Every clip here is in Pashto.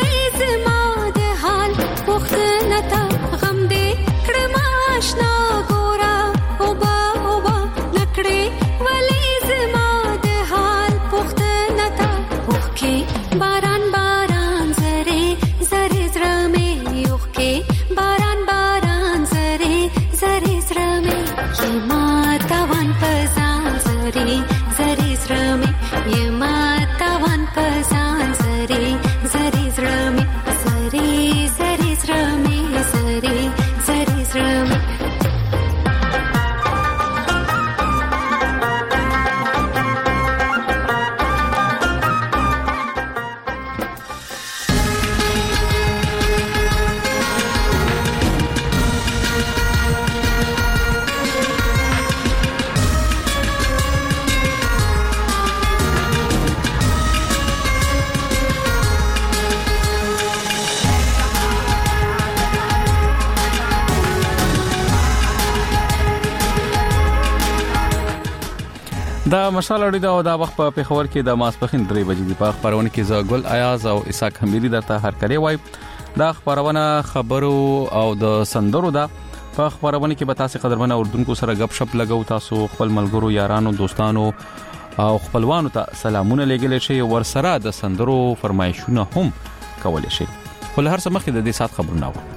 دا مشال اړیدا او دا وخت په پیښور کې د ماسپخین 3 بجې دی. په خبرونه کې زګل ایاز او اسحاق حمیدی درته هر کړي وای. دا خبرونه خبرو او د سندرو دا په خبرونه کې به تاسو قدرمنه اردوونکو سره غب شپ لګاو. تاسو خپل ملګرو یارانو دوستانو او خپلوانو ته سلامونه لګیل شي ور سره د سندرو فرمایشونه هم کول شي. خو هر څه مخکې د دې سات خبرونه و.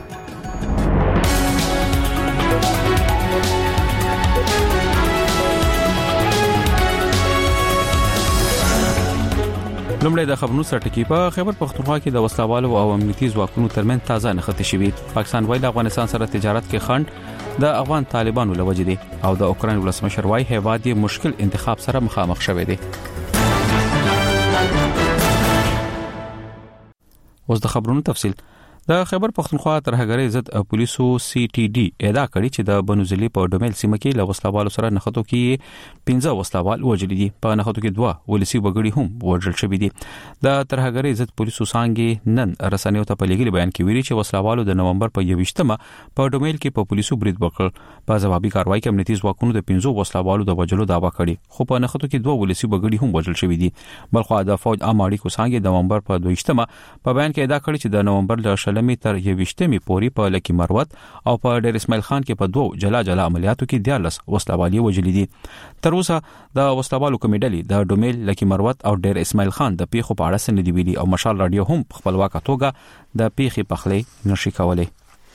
لومړی د خبرونو سرټکی. په خیبر پختونخوا کې د وسلوالو او امنیتي ځواکونو ترمن تازه نښتې شوې. پاکستان وايي د افغانستان سره تجارت کې خنډ د افغان طالبانو لوجې دي او د اوکرين ولسمشر وايي هیواد یې مشکل انتخاب سره مخامخ شوی دی. اوس د خبرونو تفصیل. د خیبر پختونخوا ترهګرۍ ضد پولیسو سی ټي ډي اعلان کړی چې د بنوزلي په ډومیل سیمه کې له وسلوالو سره نښتو کې 15 وسلوال وژل دي. په نښتو کې 2 ولسی وګړي هم وژل شوي دي. د ترهګرۍ ضد پولیسو څنګه نن رسنیو ته په لګیلي بیان کې ویلي چې وسلوالو د نومبر په 28مه په ډومیل کې په پولیسو برید وکړ. په ځوابي کاروایی کې امنیتي ځواکونو د 15 وسلوالو د وژلو دعوا کړې، خو په نښتو کې 2 ولسی وګړي هم وژل شوي دي. بلخو د فوج عام اړیکو څنګه د نومبر په 28مه په بیان کې ادا کړی چې د نومبر ل 16 تر 28 پورې په لکی مروت او په ډیر اسماعیل خان کې په 2 جلا عملیاتو کې 14 وسلوالي وژل دي. تر اوسه د وسلوالو کمیډلي د ډومیل لکی مروت او ډیر اسماعیل خان د پیښو په اړه سند دی ویلي او مشال رادیو هم په خپلواکه توګه د پیښې پخلي نشي کولای.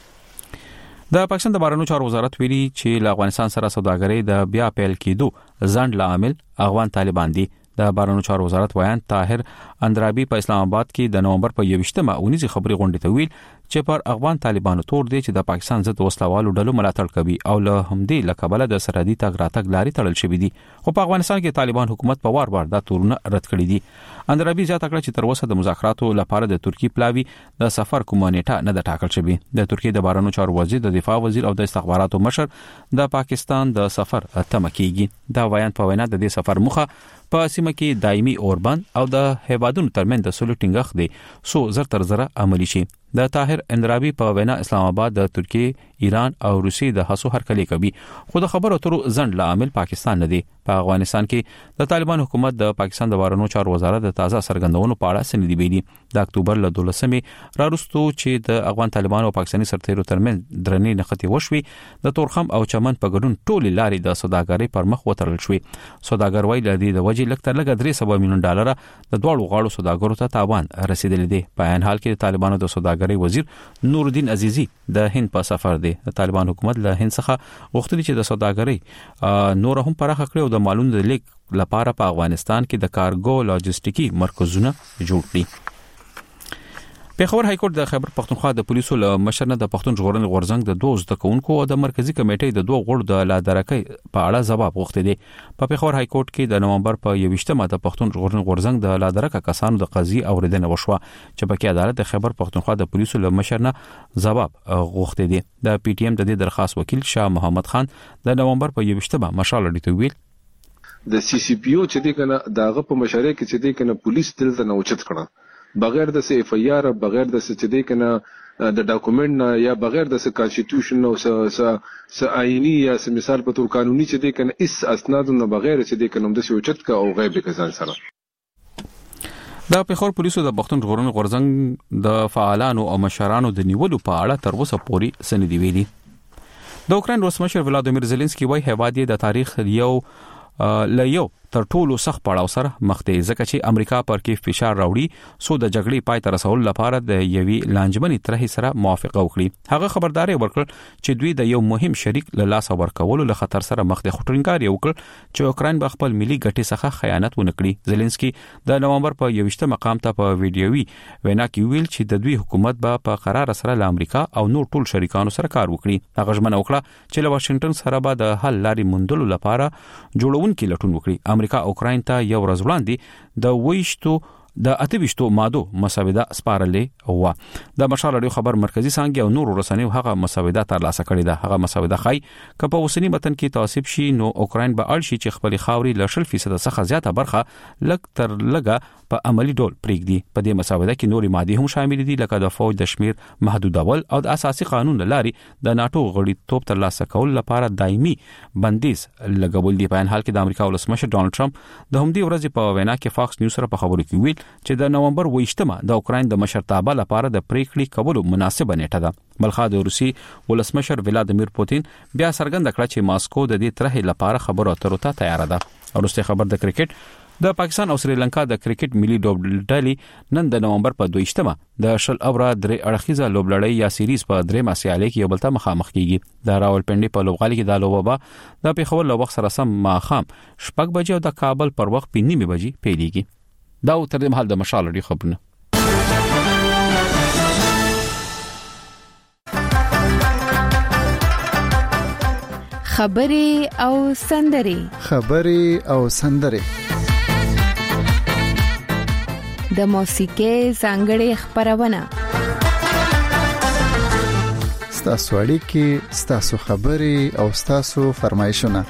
د پاکستان د بهرنیو چارو وزارت ویلي چې له افغانستان سره سوداګرۍ د بیا پیل کېدو ځنډ لامل افغان طالبان دي. د بهرنیو چارو وزارت ویان طاهر اندرابي په اسلام آباد کې د نومبر په 28مه اونیزي خبري غونډې ته ویل چې پر افغان طالبانو تور دي چې د پاکستان ضد وسلوالو ډلو ملاتړ کوي او له همدې لکبله د سرحدي تګ راتګ لاري تړل شوې دي. خو په افغانستان کې طالبان حکومت په وار دا تورونه رد کړی دي. اندرابي زیاته کړه چې تر اوسه د مذاکراتو لپاره د ترکی پلاوی د سفر کومه نیټه نه د ټاکل شوی. د ترکی د بهرنیو چارو وزیر، د دفاع وزیر او د استخباراتو مشر د پاکستان د سفر تمه کیږي. دا ویان په وینا د دې سفر مخه په سیمه کې دایمي اوربند او د هیوادونو ترمن د سولو ټینګښت دی سو زر تر زره عملی شي. د طاهر اندرابي په وینا اسلام آباد د ترکیه، ایران او روسیې د هڅو هرکلی کوي، خو د خبرو اترو ځنډ لامل پاکستان نه دی. په افغانستان کې د طالبان حکومت د پاکستان د بهرنیو چارو وزارت د تازه سرګندونو په اړه سندې ویلي. د اکتوبر ل 12مې راوستو چې د افغان طالبان او پاکستاني سرتیرو ترمن درنې نښتې وشوي، د تورخم او چمن په ګډون ټولې لارې د سوداګرۍ پر مخ وترل شوې. سوداګر وايي د دې وجې لږ تر لږه 300 میلیون ډالر د دوړو غاړو سوداګرو ته تاوان رسیدلی دی. په عین حال کې د طالبانو د سوداګرۍ وزیر نورالدین عزیزی د هند په سفر دی. د طالبان حکومت له هند څخه غوښتل چې د سوداګرۍ نور هم پراخه کړي او د معلوماتو د لیک لپاره په افغانستان کې د کارګو لاجستیکي مرکزونه جوړ کړي. پیښور های کورټ د خیبر پختونخوا د پولیسو له مشر نه د پښتون ژغورنې غورځنګ د 2 زده کوونکو او د مرکزی کمیټې د 2 غړو د لادرکۍ په اړه ځواب غوښتي دي. په پیښور های کورټ کې د نومبر په 28مه د پښتون ژغورنې غورځنګ د لادرکه کسانو د قضیې اوریدنه وشوه چې په کې عدالت د خیبر پختونخوا د پولیسو له مشر نه ځواب غوښتي دي. د پی ټی ایم د دې درخواست وکیل شاه محمد خان د نومبر په 28مه مشال اړیته ویل د سی سی پی او چې دی کنه داغه په مشارې کې چې دی کنه پولیس دلته نه اوچت کړه بغیر د سی اف ای آر، بغیر د چې دی کنه د ډاکومنت نه یا بغیر د کانسټیټیوشن او س آئینی یا مثال په تور قانوني چې دی کنه اس اسناد نه بغیر چې دی کنه د اوچت کا او غیب کسان سره. د پیښور پولیسو د پښتون ژغورنې غورځنګ د فعالانو او مشرانو د نیولو په اړه تر اوسه پورې سندې ویلي. د اوکرين ولسمشر ولادیمیر زيلنسکي وايي هیواد یې د تاریخ یو تر ټولو سخت پړاو سره مخ دی ځکه چې امریکا پر کې فشار راوړي سو د جګړې پای ته رسول لپاره د یوي لانجمنې طرحې سره موافقه وکړي. هغه خبرداري ورکړ چې دوی د یو مهم شریک له لاس ورکولو له خطر سره مخ دي. خټرینګار یو کړ چې اوکرين به خپل ملي ګټې څخه خیانت ونکړي. زيلنسکي د نومبر په 21 مقام ته په ویډیوي وینا کې ویل چې د دوی حکومت به په قرار سره له امریکا او نور ټول شریکانو سره کار وکړي. هغه ژمنه وکړه چې له واشنگټن سره به د حل لارې موندلو لپاره جوړونکي لټون وکړي. امریکا اوکرين ته یو ورځ وړاندې د 28 مادو مسوده سپارلې و. د مشال رادیو خبر مرکزی څنګه او نور رسنیو هغه مسوده ترلاسه کړې ده. هغه مسوده خای ک په اوسنی متن کې توصیف شي نو اوکرين به اړ شي چې خپل خاوري ل 0% څخه زیاته برخه لګ تر لګه په عملی ډول پریږدي. په دې مسوده کې نوري ماده هم شامل دي لکه د فوج د شمیر محدودول او د اساسي قانون لاري د ناتو غړیتوب ترلاسه کول لپاره دایمي بندیز لګول دي. په حال کې د امریکا ولسمشر ډونالد ټرمپ د همدې ورځې په وینا کې فاکس نیوز سره په خبرو کې ویل چې د نومبر 28مه د اوکرين د مشرتابه لپاره د پریکړې کولو مناسبه نیټه ده. بلخا د روسي ولسمشر ولادیمیر پوتین بیا څرګنده کړه چې ماسکو د دې طرحې لپاره خبرو اترو ته تیار ده. ورسته خبر د کرکټ د پاکستان او سریلانکا د کرکټ ملي لوبډلې نن د نومبر په 22مه د شل اوره درې اړخیزه لوبلړۍ یا سیریز په درې سیالۍ کې یو بل ته مخامخ کیږي. د راولپنډي په لوبغالي کې د لوبه د پیښور له وخت سره سم ماخام 6 بجې او د کابل پر وخت 9 بجې پیلېږي. دا تر دې مهال د مشال لري خبرونه. خبرې او سندرې د موسیقۍ ځانګړې خبرونه ستاسو اړیکې ستاسو خبرې او ستاسو فرمایشونه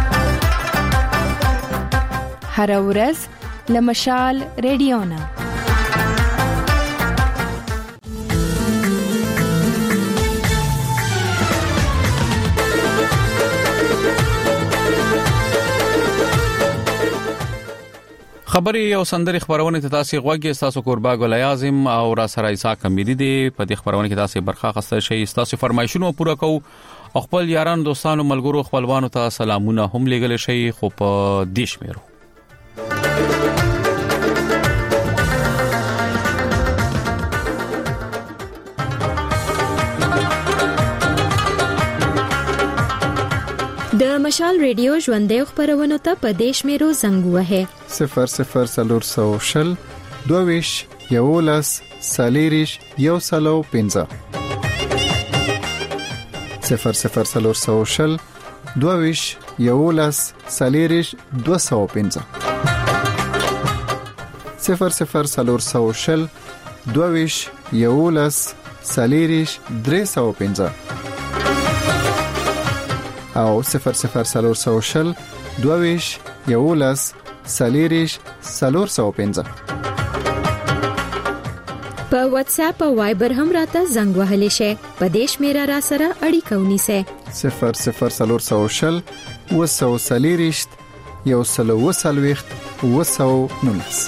هر ورځ لمشال رادیونا. خبري او سندري خبرونه ته تاسو غوږی تاسو قربا ګل اعظم او را سره عیسی کمیدی دی. په دې خبرونه کې تاسو برخه اخیستل شي تاسو فرمایشونه پوره کوو. خپل یاران دوستانو ملګرو خپلوانو ته سلامونه هم لګل شي خو په دیش میرو. د مشال ریډیو ژوندې خبرونه ته په دیش میرو زنګ وهه 00 22 یولس سالیریش یو سلو 15 00 22 یولس سالیریش 215 00 22 یولس سالیریش 315 او 00 22 یولس سالیریش 415. په واتس اپ او وایبر هم راته زنګ وهلی شي. په دیش میرا را سره اړیکه ونیسه 00 وسو سالیریش یو سلو وسلويخت وسو نونس.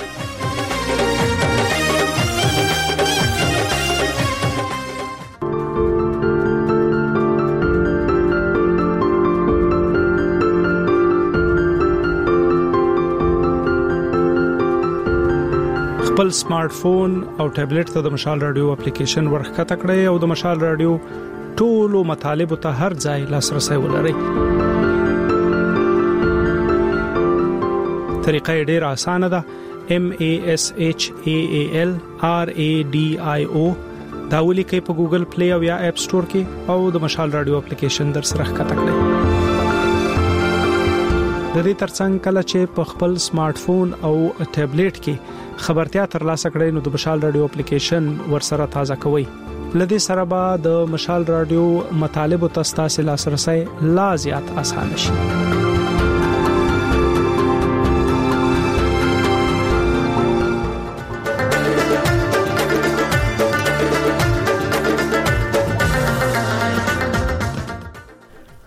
خپل سمارټ فون او ټابلیټ ته د مشال رادیو اپلیکیشن ورخته کړئ او د مشال رادیو ټولو مطالب ته هر ځای لاسرسي ولرئ. طریقه ډیره اسانه ده. MASHAAL RADIO دا ولیکئ په ګوګل پلی او یا اپ سٹور کې او د مشال رادیو اپلیکیشن در سره ښکته کړئ. د دې ترڅنګ کله چې په خپل سمارټ فون او ټابلیټ کې خبرتیا ترلاسه کړئ نو د مشال رادیو اپلیکیشن ورسره تازه کوئ. لدې سره به د مشال رادیو مطالب او تاسو لاسرسي لا زیات اسانه شي.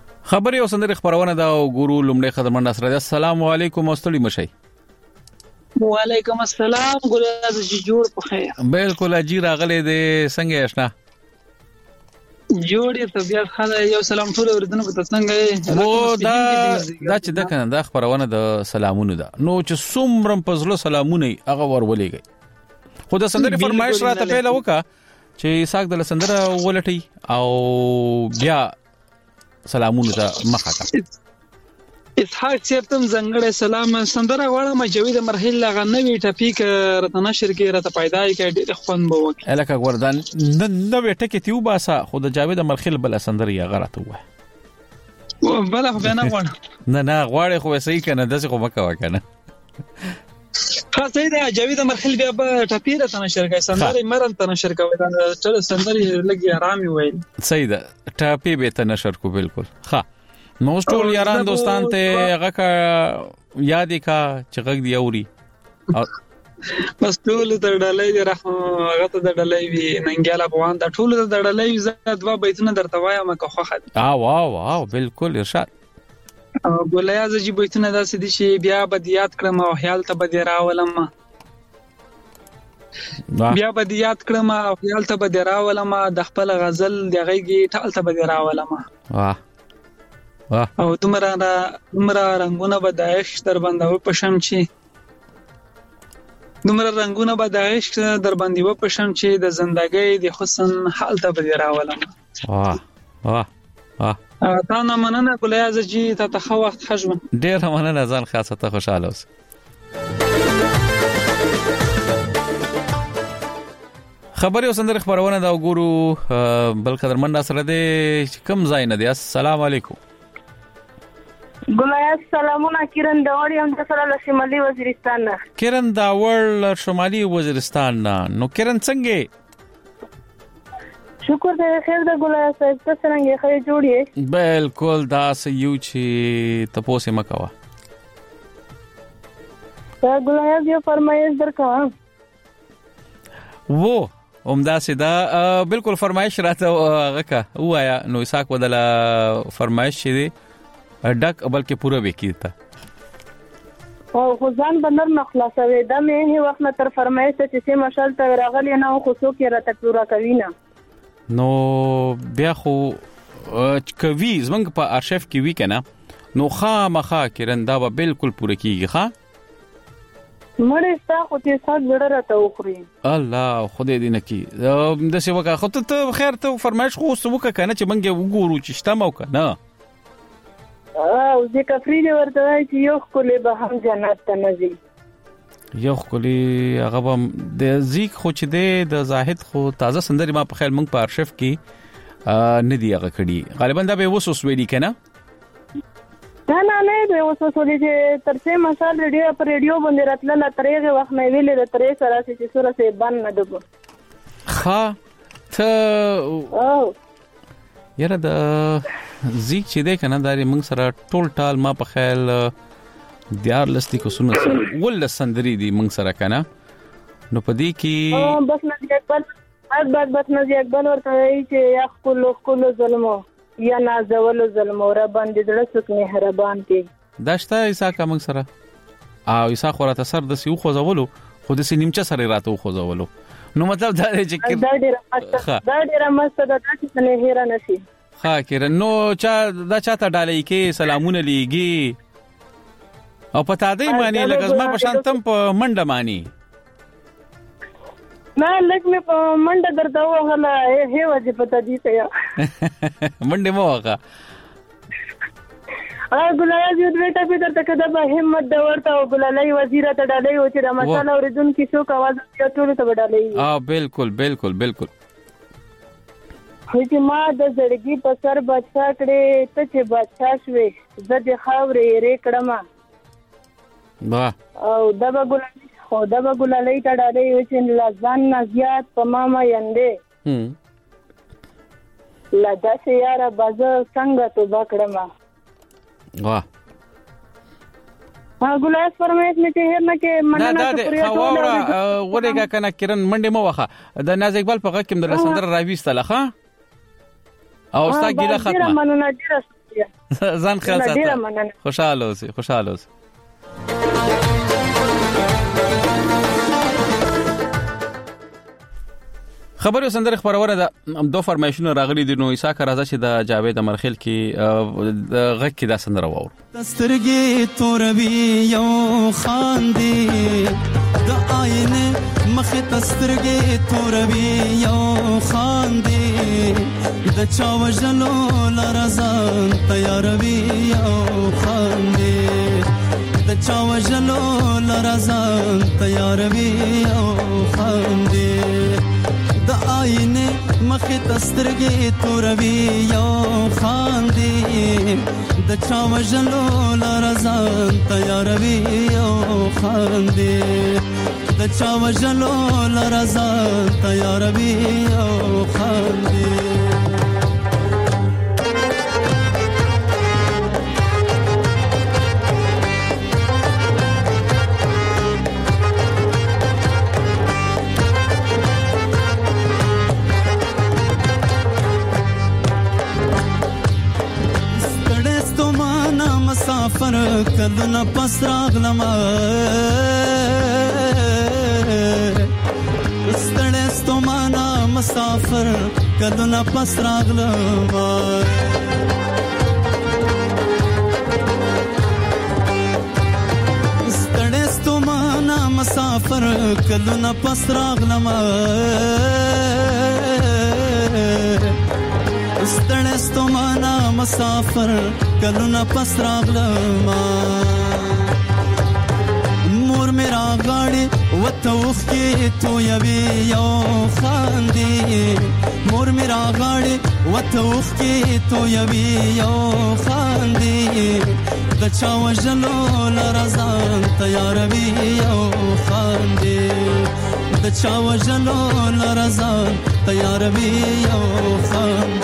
خبري او سندري خبرونه دا ګورو لومړی خدمت سره. السلام علیکم استړي مشي. وعلیکم السلام ګلراز جی جوړ په خیر بالکل اجي راغله دې څنګه آشنا جوړ طبيعت خاله یو سلام ټول اوریدونکو ته څنګه او دا چې دا کنه دا خبرونه د سلامونو ده نو چې څومره پزله سلامونه هغه ورولېږي خو د سندري فرمایش راته پیل وکا چې ساق د سندره ولټي او بیا سلامونه ته مخه کا اسحاق چیرتم زنګړې سلام سندره غواړم جوید مرحله لغه نوې ټاپیک راته نشر کې راته پیدا کې ډېر خوند بو وکي الکه وردان نوې ټکی تیو باسا خو د جاوید مرحله بل سندره یې غراته وای بل خو نه غواړم نه غواړې خو صحیح کنه داسې خو مکه وکنه خاصه دا جاوید مرحله بیا په ټاپی راته نشر کې سندره مرن ته نشر کوي دا ټول سندره لګي آرامي وای صحیح ده ټاپی به ته نشر کو بالکل ها نو ټول یاران دوستان ته هغه کا یاد کا چغک دی اوري بس ټول د ډلې رحم هغه ته د ډلې وی ننګاله بوان د ټول د ډلې زړه دوا بیتونه درته وایم که خوخه واو بالکل ارشاد ګولیا زجی بیتونه داسې دي چې بیا بدیات کړم او خیال ته بدی راولم بیا بدیات کړم او خیال ته بدی راولم د خپل غزل دغهږي ټال ته بدی راولم او دومره رنگونه به د عشق در باندې و پښم چې دومره رنگونه به د عشق در باندې و پښم چې د زندګۍ د حسن حال ته به راولم تا نه مننه ګلیا زجی ته خو وخت خجم ډیر مننه ځان خاصه ته خوشاله اوس خبري وسندر خبرونه دا وګورو بل قدرمن سره دې کم ځای نه دی السلام علیکم ګلیا سلامونه کیرن داوړ یم د سره شمالي وزیرستان نه کیرن داوړ شمالي وزیرستان نه نو کیرن څنګه شکر دې خیر د ګلیا صاحب ته څنګه خیر جوړی بالکل دا سيو چې تاسو مکوا دا ګلیا یو فرمایش درکا وو عمدہ سیدا بالکل فرمایش راته غکا وایا نو اساق بدلا فرمایش شې ډک بلکې پوره وکیتا او خدان بندر نخلاصوي دا مې هی وخت تر فرمایش چې سه مشال ته راغلی نه خو څوک یې راته پورا کوي نه نو بیا خو کوي زمنګ په ارشیف کې وی کنه نو خامخا کړندا به بالکل پوره کیږي ښا مړې ستا خو ته سات ګړه راته وخوري الله خدای دې نکي د څه وکړه خو ته خیر ته فرمایش خو وکړه کنه چې منګه وګورو چې شتمو کنه او ځکه فریده ورته چې یو خپل به هم جنت ته نځي یو خپل هغه د زیک خو چې د زاهد خو تازه سندري ما په خیال مونږ په ارشیف کې نه دی هغه کړي غالبا دا به وسوس ویلي کنه نه به وسوس ولې چې ترڅه مسال ریډیو باندې راتله ترېغه وخت نه ویلې د ترې سره چې سره سه بند نه دغه ها ته یاره د زیک چې ده کنه داري موږ سره ټول ټال ما په خیال دیار لستی کو سونه ول سندري دي موږ سره کنه نو پدې کې بس نه اکبر بس نه اکبر ورته چې یا خپل ظلمو یا نازول ظلم اور باندې دړه څوک مهربان دي داشته ایسا کا موږ سره او ایسا خورته سر د سیو خو زولو خو د سینمچه سره راته خو زولو نو مطلب دا دی چې دا ډیره مست ده چې نه هیر نشي ها کړه نو چا دا چاته ډالې کې سلامونه لیږي او پتا دی معنی لکه ما په شانتم په منډه معنی نه لکه مې په منډه درته وغله هي وځي پتا دی ته منډه مو وکا ګلای یو دویټه په درته کده به همت د ورته او ګلای وزیر ته ډالې و چې د مساله اوریدون کې څوک आवाज یو ټول ته ډالې بالکل چې ما د زړګي په سر بچا کړې ته چې بچا شوې زه د خاورې ری کړم او دبا ګلای ته ډالې و چې لازان نزيات په ماما یندې لا داسې یاره بازه څنګه تو بکړم واه ګلاس فرمایش مې ته هر نه کې مننه شکریا ټول ورګه کنه کړن منډه مو وخه د ناز اقبال په غکم د سندر راويستله ښا او ستا ګیله ختمه مننه ډیره شکریا ځان خیال ساته خوشاله اوسې خبرو سندره خبرونه د دوه فرمایشونه راغلي دي. نو عیسی کا راځي چې د جاوید امرخیل کې غږ کې دا سندره وور. دسترګې توروي یو خاندي د آینه مخ دسترګې توروي یو خاندي د چا وجلو لرزان تیاروي یو خاندي د چا وجلو لرزان تیاروي یو خاندي د آینه مخ دسترګې توروي یو خاندي د چا وجلو لرزان تیاروي یو خاندي د چا وجلو لرزان تیاروي یو خاندي. مسافر کلونه پس راغلم ستړی ستومانه مسافر کلونه پس راغلم ستړی ستومانه مسافر کلونه پس راغلم ستړی ستومانه مسافر کلونه پس راغلم مور میرا غاړي وتوخ کې تو یوي یو خاندي مور میرا غاړي وتوخ کې تو یوي یو خاندي د چا وجلو لرزان تیاروي یو خاندي د چا وجلو لرزان تیاروي یو خاندي.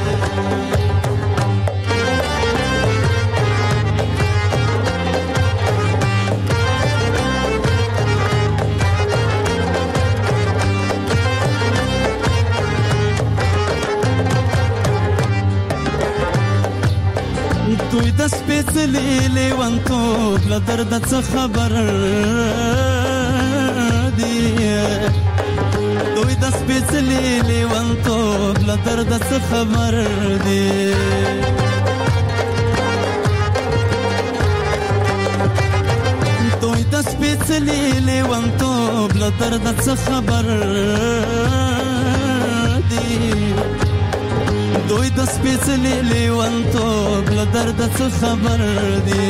دوی د سپېڅلي لیونتوب له درده څه خبر دي دوی د سپېڅلي لیونتوب له درده څه خبر دي دوی د سپېڅلي لیونتوب له درده څه خبر دي دوی د سپېڅلي لیونتوب له درده څه خبر دي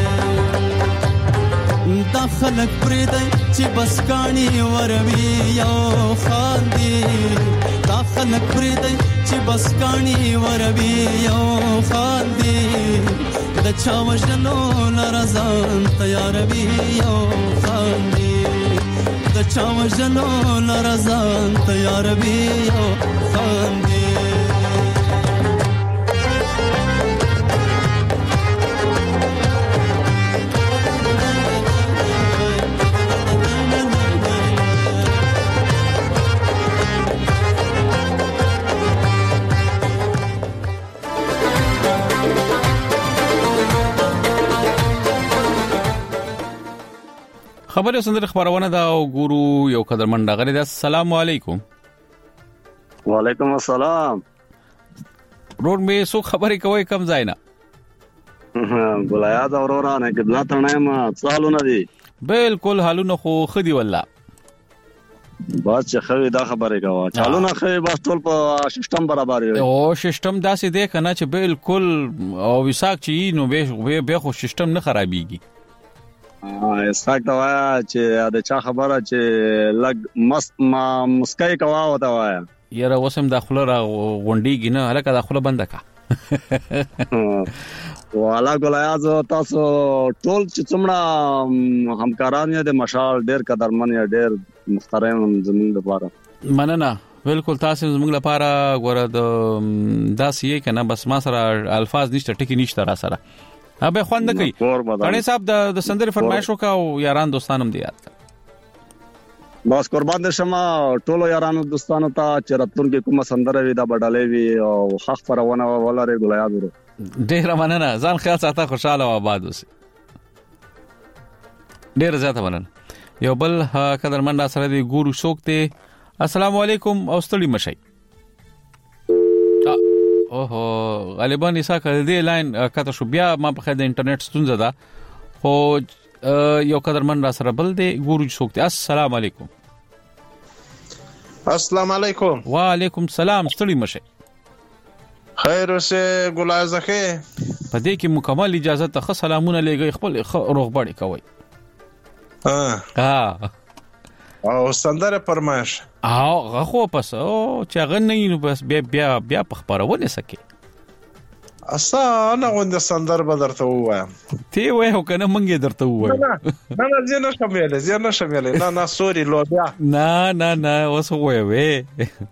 دا خلک پرېږدئ چې بس کاڼي وروي یو خاندي دا خلک پرېږدئ چې بس کاڼي وروي یو خاندي د چا وژلو لرزان تیاروي یو خاندي د چا وژلو لرزان تیاروي یو خاندي. خبرې سندره خبرونه دا او ګورو یو قدرمن غړي دا. السلام علیکم. وعلیکم السلام. روډ می سو خبرې کوي کم ځای نه ګلیا دا اورورا نه کبلا تنه ما څالو نه دي بالکل حالونه خو خدي والله بس چې خوي دا خبره کوي چالو نه خوي بس ټول په سیستم برابر وي او سیستم داسې دی کنه چې بالکل او وساک چي نو به خو سیستم نه خرابيږي. اساک دا وایا چې دا چا خبره چې لګ مست ما مسکای کوا وتا وایا یاره وسم داخله را غونډیږي نه هلکه داخله بنده کا والا ګلایاز تاسو ټول چې څومره همکاران یې د مشال ډېر قدرمن یا ډېر محترم زموږ لپاره مننه بالکل تاسو زموږ لپاره غوړه د داسې یې کنه بس ما سره الفاظ نشته ټکی نشته را سره ابه خوند کوي پړې صاحب د سندري فرمایش وکاو یاران دوستانم دی یاد بس قربان دې شمه ټولو یارانو دوستانو ته چې راتلونکي کومه سندره وي دا بدلې وي او حق پرونه ولري ګلایاز ورو ډېر مننه ځان خیال ساته خوشاله او آباد اوسئ ډېر زیاته مننه. یو بل قدرمن سره دی ګورو څوک ته السلام علیکم او ستړي مشي. اوه غالبا ایسا کړه دې لاین کته شو بیا ما په خاطر انټرنیټ ستونزه ده خو یو قدرمن را سره بل دی ګورو څوک. السلام علیکم. السلام علیکم. وعلیکم السلام. ستړي مشي. خیر اوسه ګلازخه. په دې کې مکمل اجازه ته سلامونه لګي خپل روغبړی کوي. او سندره پرماش غخو پس او چې غنې نو بس بیا په خبرونه سکے اسانه غوند سندر بدرته وایم تی وای هو کنه مونږه درته وای نه زه نه شمېلې نه سوري لوبیا نه اوس وای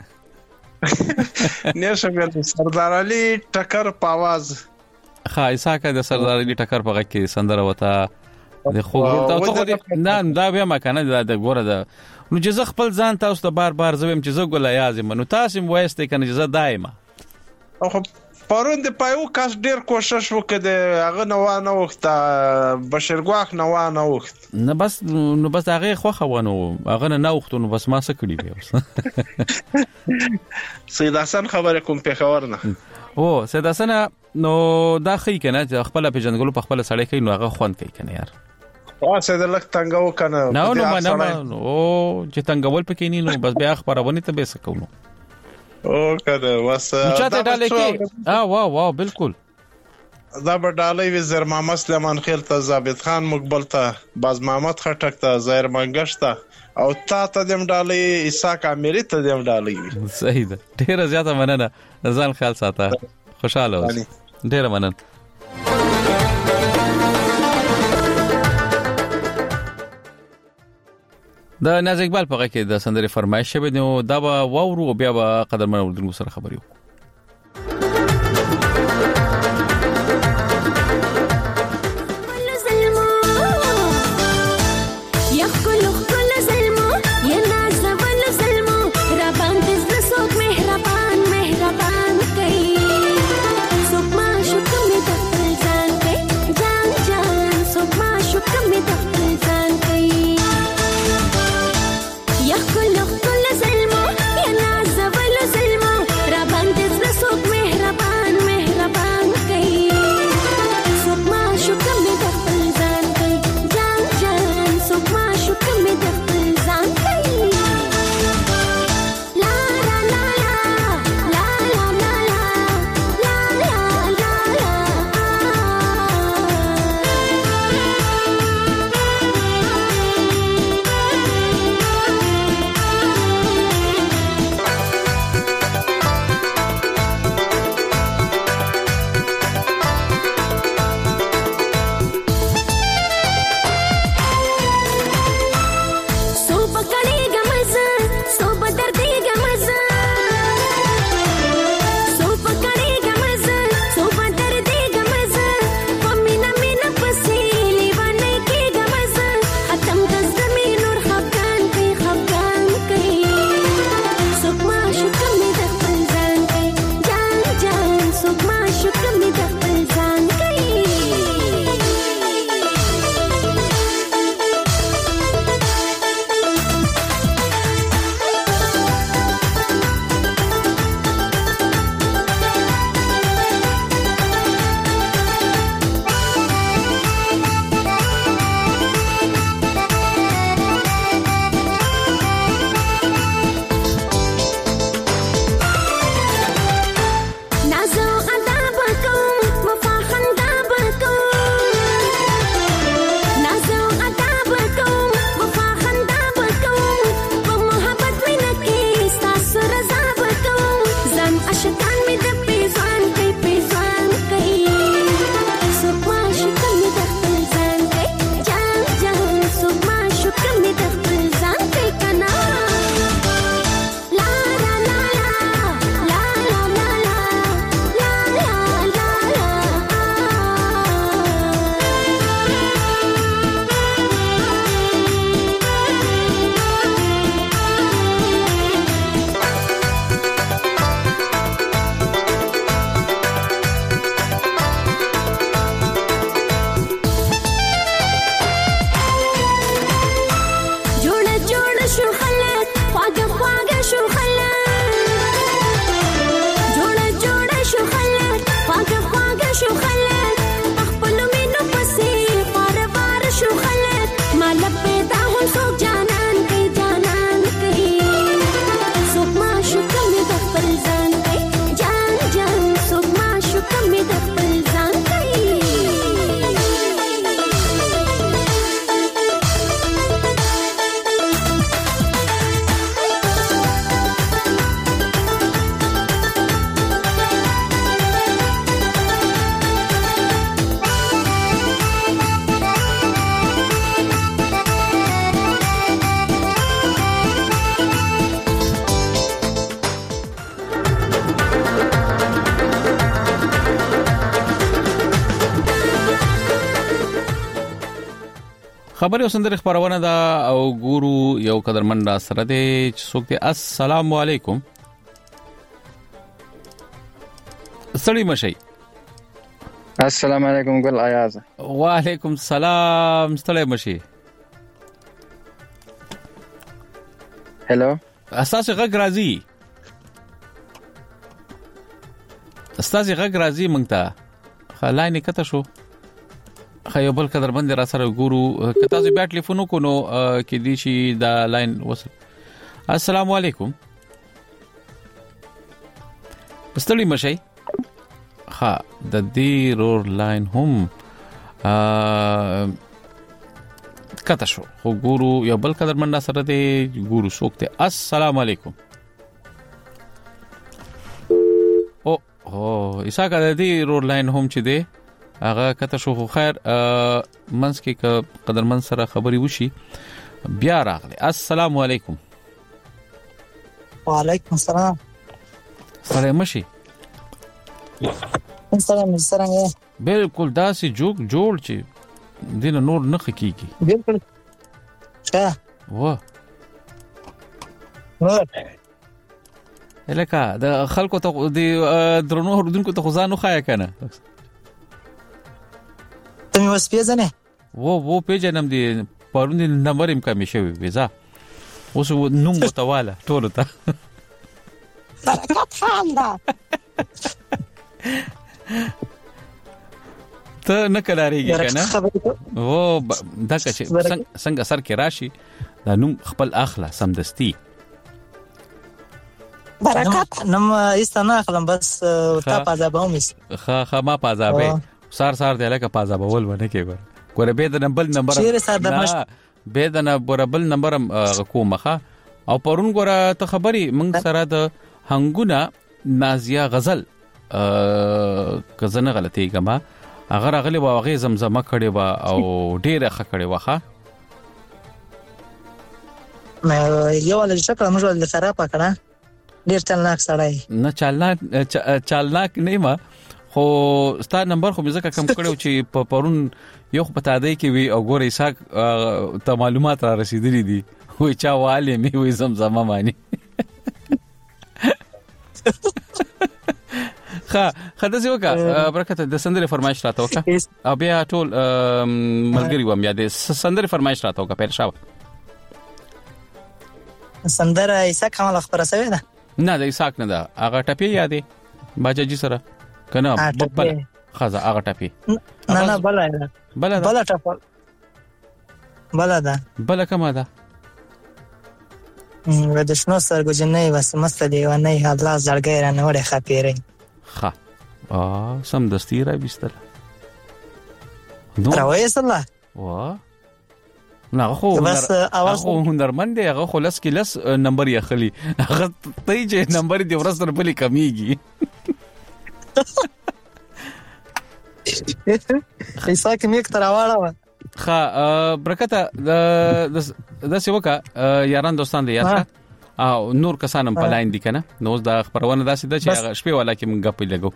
نه شمېلې سردار علي ټکر پاواز خایسا کا د سردار علي ټکر په کې سندره وتا د خو نه دا بیا مکنه د ګوره د نو چې زه خپل ځان تاسو ته بار زویم چې زه ګل یازم نو تاسو مو وایسته کنه چې زه دایمه او پرون د پایو کاس ډیر کوشش وکړه هغه نو وخت بشرګواخ نو وخت نه بس هغه خوخه ونه هغه نه وخت نو بس ما څه کړی بیا سید حسن خبر کوم په خبر نه او سید حسن نو دا خې کنه چې خپل په جنګلو په خپل سړی کوي نو هغه خوان کوي کنه یار سید لک تنګو کنه نو او چې تنګول پکې نه نو بس بیا خبرونه ته به سکونو او کنه وس چاته ډالې کې واو بالکل دا به ډالې وزیر محمد سلیمان خیل ته ثابت خان مقبل ته باز محمد خټک ته ظاهر منګشت ته او ته دم ډالې اسحاق امری ته دم ډالې صحیح ده ډیره زیاته مننه ځان خیال ساته خوشاله اوس ډیره مننه د ناز اقبال په کې د سندري فرمایش شوی نو دا به وورو بیا به قدرمن اردن سره خبريو Rabban خبر یو سندره خبرونه دا او ګورو یو قدرمن را سره دی چې څوک دی. السلام علیکم. سړی مشي. السلام علیکم ګل ایاز. وعلیکم السلام ستړی مشي. هلو اساس غږ راځي. استاد غږ راځي مونږ ته. خلاینه کته شو. خیو بل قدر باندې را سره ګورو که تاسو بیا ټلیفون وکونو کې دی شي دا لاین وصل. السلام علیکم. استړی مشي. ها د دې رور لاین هم کته شو. خو ګورو یو بل قدر باندې سره دی ګورو سوکته. السلام علیکم. او ایسا کا د دې رور لاین هم چې دی هغه کته شو. خو خیر منس کې قدرمن سره خبري وشي بیا راغله. السلام علیکم. وعلیکم السلام. سلام مشي. السلام څنګه؟ بالکل داسې جوړ چې دین نور نه خکېږي. بالکل ښه و الکه د خلکو ته د درنو هردونکو ته خزانو خایا کنه. ته مې وس پیژنې؟ و پیژنم دي پرون نمبر هم کمی شوی ویزا اوس نوم متواله ټول ته برکت خان دا ته نه کلاریږي کنه. و دا چې څنګه سر کې راشي دا نوم خپل اخلا سمدستي. برکت نم ایستانه اخلم بس تا پازابه هم است. خا ما پازابه سار دی لکه پازابه ول ونه کې ګوره به د نمبر نه به د بل نمبر کومه او پرون ګوره ته خبري موږ سره د هنګونه نازیه غزل کزنه غلطي کما اگر اغلی واغه زمزمه کړي وا او ډیره ښه کړي واخه مې یو له شکل موږ له خراب کړه ډیر چالناک سړی نه چالناک نه ما خو ستا نمبر خو مزه کم کړو چې په پرون یو پتا دی کې وی او ګورې ساک ته معلومات را رسیدلې دي وای چا والي مې وې زمزمه مانی خدای زه وکړه برکت د سندره فرمایش راته وکړه او بیا ټول ملګری و مې د سندره فرمایش راته وکړه پیر شاو سندره ایسا کومه خبره سوي ده نه د ایساک نه ده هغه ټپی یادې باجی سره کنه بل خزه هغه ټپی نه بل ټپل بل کومه ده د شنو سرګو جنې وس مست دی و نه الله زړګی را نه وړه خپيره ښه سم دستی را بيستل راوي الله وا نه خو هنرمند دی هغه خلاص کې لس نمبر یې خلی هغه ته چې نمبر دی ورسره بلی کمیږي ایسا کې میک تراواله ښه برکت د سیوکا یاران دوستان دی یاره او نور کسانم په لاین دي کنه نو دا خبرونه داسې د چې شپې والا کې مونږ په لګو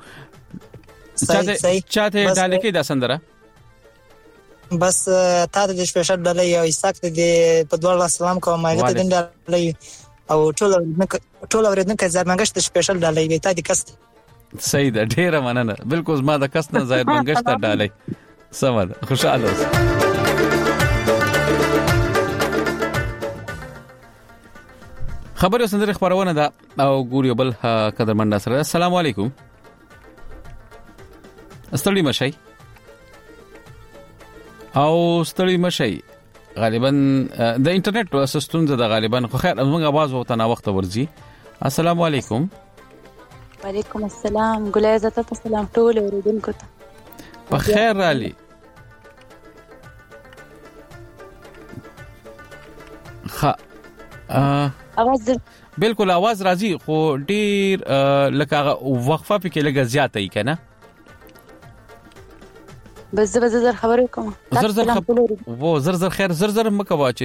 چاته ډاله کې د سندره بس تا د سپیشل ډاله یو ایساک د په دوه سلام کوم ماګه ته ډاله او ټول اوریدونکو زرمنګشت سپیشل ډاله وي تا د کس صحیح ده ډیره مننه بالکل ما د کس نه زایر منګشت ډاله سمه خوشاله اوسه خبر سندره خبرونه ده او ګوريو بل قدرمن سره. السلام علیکم. استړی مشي او استړی مشي غالبا د انټرنیټ سیستم زده غالبا خو خیر موږ आवाज وته نا وخت ورځي. السلام علیکم. وعلیکم السلام ګلای زته سلام ټول اوریدونکو ته په خیر علي आवाज بالکل आवाज راځي خو ډیر لکه وقفه پکې لګه زیاته ای کنه بس زر خبرې کوم زر خیر زر مکوا چې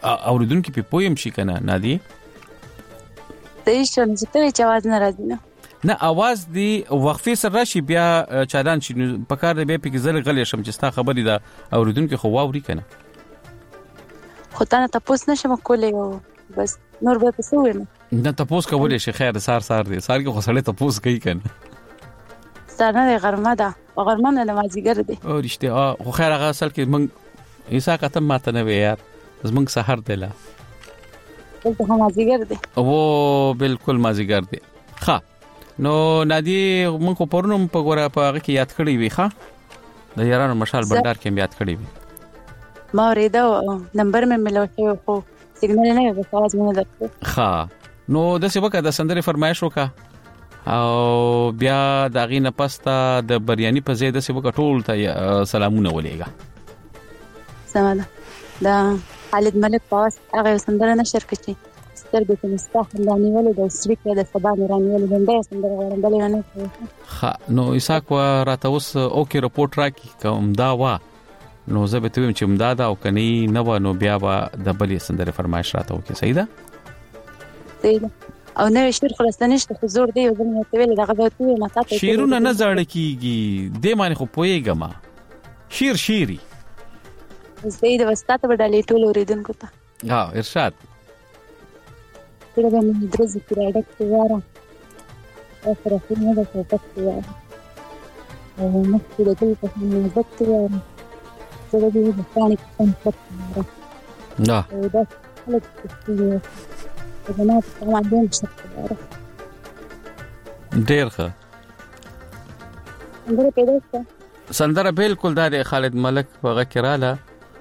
اوریدونکو په پویم شي کنه نادي صحیح شون چې ته چې आवाज نه راځي نه نه आवाज دی وقفه سره شي بیا چالان شي په کار دی بیا په ځل غلې شم چې ستا خبرې دا اوریدونکو خو واوري کنه خو تا نه تاسو نشم کولای بس نور به څه ویم نه تاسو کولای شي خیر سار دی سار کې خو سړی تاسو کوي کنه ستانه غرمه ده غرمه نه مازیګر دی او رښتیا خو خیر هغه اصل کې موږ ایسا کته ماته نه وی یار زمونږ سحر دی لا دلته مازیګر دی او بالکل مازیګر دی ښه نو نادي موږ په پرونم په ګوره په هغه کې یاد کړی وی ښه د یارانو مشال بندر کې یاد کړی وی ما ورېدا نمبر مې ملوي خو سیګنال نه وي په आवाज مې درته ښه نو د څه وکړه د سندري فرمایش وکړه او بیا داغې نه پستا د بریاني په ځای د څه وکړه ټول ته سلامونه ولېګا سماده دا خالد ملک پاس هغه سندره نشر کړي سترګې ته مستحق باندې ولې د سړي د سبا مې رانیول د سندره ورندلې نه کوي ها نو ایساک و راته اوس اوکې رپورټ راکې کوم دا وا نو زه به ته ویم چې مداد او کني نو نو بیا به د بلې سندره فرمایش راته وکي صحیح ده او نو شیر خلاص نشته خو زور دی او زموږ ته ویل دغه به ته ما تاسو شیرونه نه زړه کیږي د معنی خو پويګما شیری زید واستاته بدلې ټول اوریدونکو ته ارشاد کله به مې درځي کړه ډکه واره اخر خو نه ده څه واره او مخکې د دې په منځ واره زه د دې ځانې څنګه څه نه دا خلک چې زما په باندې څه ډیر ښه سندره پیدا شته سندره بالکل دا د خالد ملک په غکراله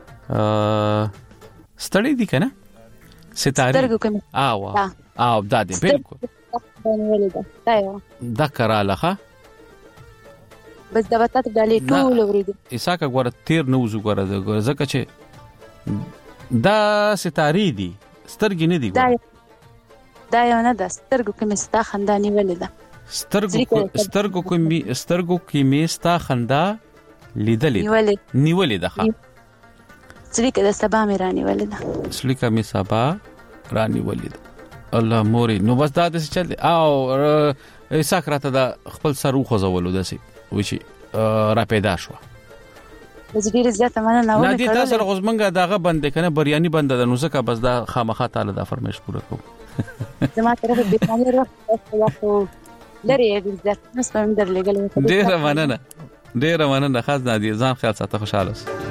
ستړي دي کنه ستاره او دا دی بالکل دا کراله ښه بس دا وته د ټول ورید ایساکه ګوره تیر نه وزو ګوره ځکه چې دا ستاري دي سترګې نه دي دا یو نه د سترګو کې مستا خندانی ولې ده سترګو کې مستا خندا لیدلې نیولې ده سړي کې د سبا مې رانی ولې ده سړي کې مې سبا رانی ولې ده الله موري نو بس دا د څه چل او ایساک راته دا خپل سر وخوځولو دسي وشي را پیدا شو وزیر زیاته مننه نه دي تاسو غوښمنګه داغه بند کنه بریاني بند د نو زکه بس دا خامخا تعالی دا فرمایش پوره کو زما طرف به پامیر وخت لري عزت نس په در لګل ډیر مننه خاص نادي ځان خیال ساته خوشاله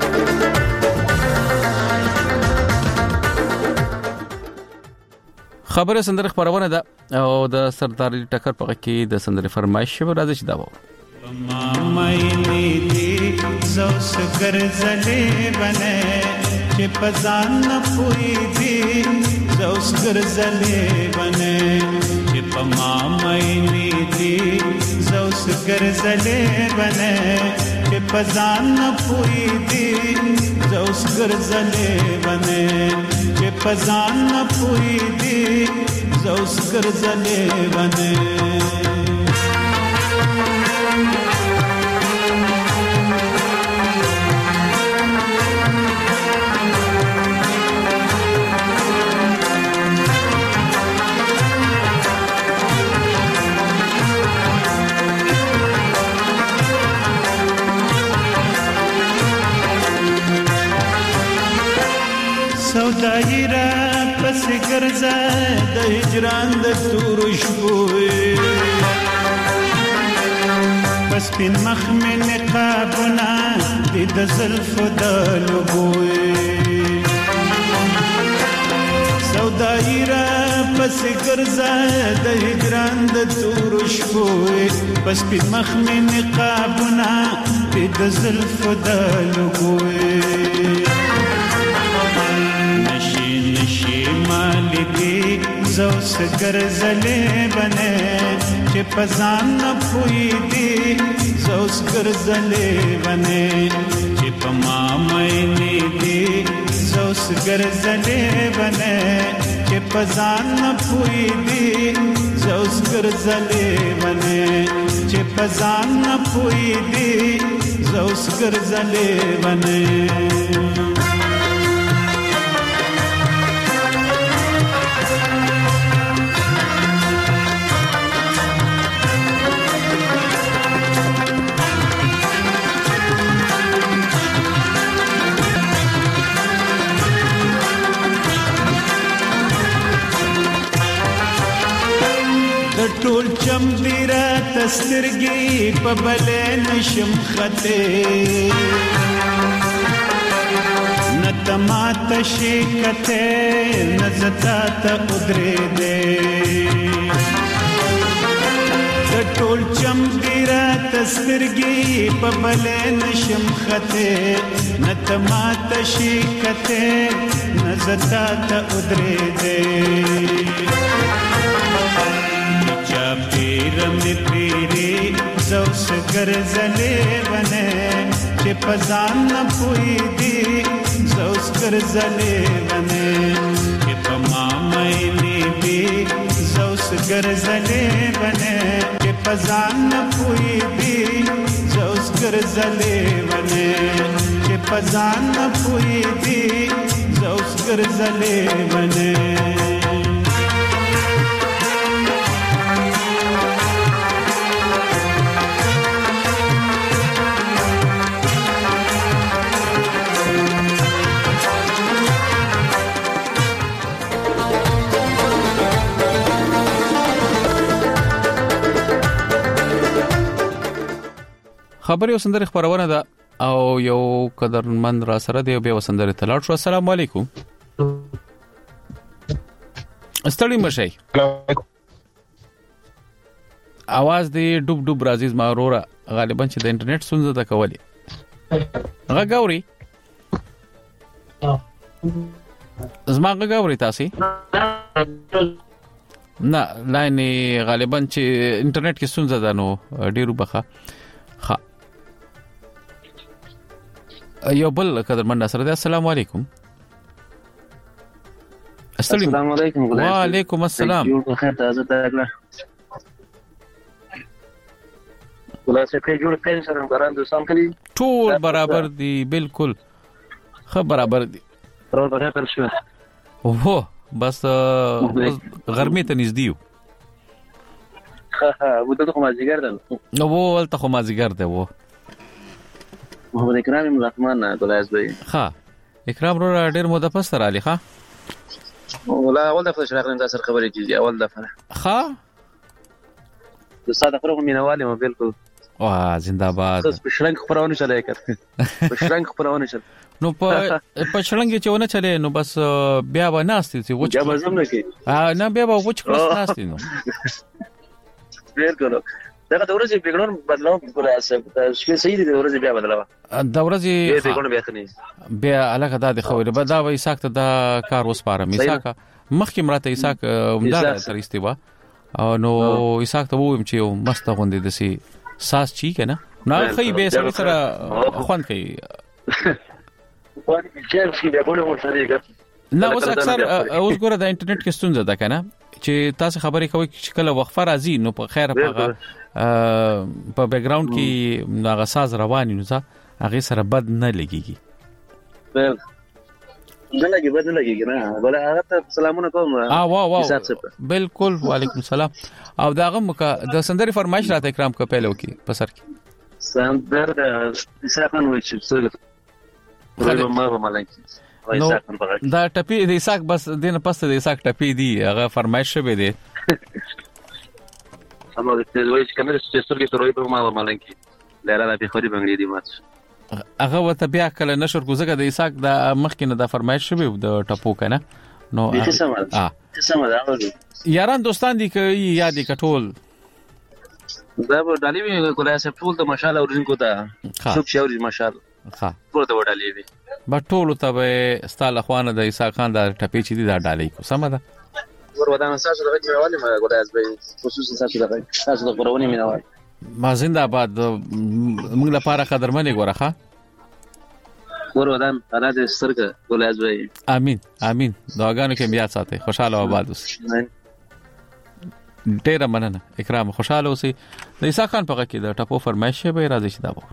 خبره سندره خبرونه ده او د سردار ټکر په کې د سندره فرمایش شو راځي چې دا و ماینه دي زوس ګرځلې بنه چې پزان نه پوي دي زوس ګرځلې بنه چې پما ماینه دي زوس ګرځلې بنه چې پزان نه پوي دي زوس ګرځلې بنه چې پزان نه پوي دي زوس ګرځلې بنه سودایره پس ګرځه د هجران د تور شپوي پس پین مخ مې نقابونه د زلف د لګوي سودایره پس ګرځه د هجران د تور شپوي پس پین مخ مې نقابونه د زلف د لګوي مالکی زوس ګرځلې بنه چې پزان نه پوي دي زوس ګرځلې بنه چې پما مې دي زوس ګرځلې بنه چې پزان نه پوي دي زوس ګرځلې بنه چې پزان نه پوي دي زوس ګرځلې بنه د ټول چم دی را تسترګي په بلې نشم خته نتمات شي کته نزتا ته ودرې دې د ټول چم دی را تسترګي په بلې نشم خته نتمات شي کته نزتا ته ودرې دې رمی پیری زوس گرزلے بنے چه پزان نہ پوئی دی زوس گرزلے بنے چه پما مینی دی زوس گرزلے بنے چه پزان نہ پوئی دی زوس گرزلے بنے چه پزان نہ پوئی دی زوس گرزلے بنے خبري وسندر خبرونه ده او یو قدرمن را سره دی به وسندر تلاړ شو. السلام علیکم. استړی مشي आवाज دی ډوب ډوب رازیز مارورا غالبا چې د انټرنیټ ستونزه ده کولی غاوري زما غاوري تاسو نه لاین غالبا چې انټرنیټ کې ستونزه ده نو ډیرو بخه ها یو بل قدرمن سره ده. السلام علیکم. السلام علیکم. وعلیکم السلام. خیر تازه تاګلا خلاصې په جوړ کړي سره ګران دوستان کلی ټول برابر دي بالکل خبر برابر دي ټول برابر شو اوه بس غرمه ته نږدې یو وته خو مازیګر ده نو ولته خو مازیګر ده وو محمد اکرام الرحمن دلاس بي ها اکرام رو ډېر مو د پستر علي ها ولا اول دفعه شراغلم تاسو خبرې کیږي اول دفعه ها د ساده خبرو مینوالې مو بالکل واه زنده‌باد بس پښلنګ خبرونه چلای کړ پښلنګ خبرونه چل نو په پښلنګ چې ونه چلے نو بس بیا و ناستي چې وچ بیا زم نه کی نه بیا وچ کړس ناستي نو بالکل دا د ورځې بیګړون بدلاو پر اساس چې صحیح دي د ورځې بیا بدلاوه د ورځې بیګړون بیا کني بیا علاقه د خوره به دا وې ساکته د کار وسپاره می ساکه مخکې مرته ایساک عمدار تر استوا نو ایساک ته ووم چې مست غوندې دسي ساس چی کنه نو خې به سره خوان کوي نه اوس اکثر اوس ګوره د انټرنیټ کې ستونزه ده کنه چې تاسو خبرې کوي چې کله وقفه راځي نو په خیره په بیک گراوند کې هغه ساز روان نو ځا هغه سره بد نه لګيږي نه لګي بد نه لګيږي نه بل هغه ته سلامونه کوم واه بالکل وعلیکم السلام او داغه د سندري فرمایش راته اکرام کو پهلو کې پسر کې سندر د اساقن وای چې څه ما ملنګ نو دا ټپی د اساق بس دینه پسته د اساق ټپی دی هغه فرمایش شوه دی سمو د وای چې کمه چې ستوري تروي په ما ملنګ لاره د خوري بنګړي دی مات هغه وته بیا کله نشر کوزګه د اساق د مخکینه د فرمایش شوه د ټپو کنه نو سمه ده یاران دوستان دي کوي یادې کټول دا به ډالې وی کولای سه ټول د مشال اورینکو ته څوک شاوري مشال ها ورته وډالې وی با ټول ته به ستاله خوانه د عیسی خان د ټپې چي دي دا ډالې کو سم ده ور ودان ساسو دغه میوالې ما کولای به خصوصي ساسو دغه د غرونی مینوال ما زنده‌باد موږ لپاره قدرمنې ګورخه ور ودان اراده سترګه کولای به امين دعاګانو کې بیا ساتي خوشاله آباد اوسئ ډیر مننه اکرام خوشاله اوسئ د عیسی خان په کې د ټپو فرمایش به راځي چې دا وره